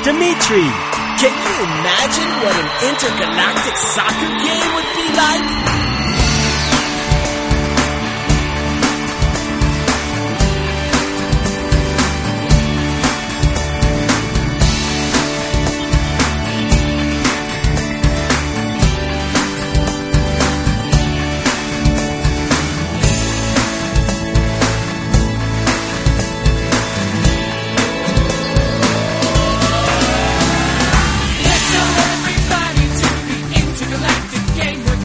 Dimitri, can you imagine what an intergalactic soccer game would be?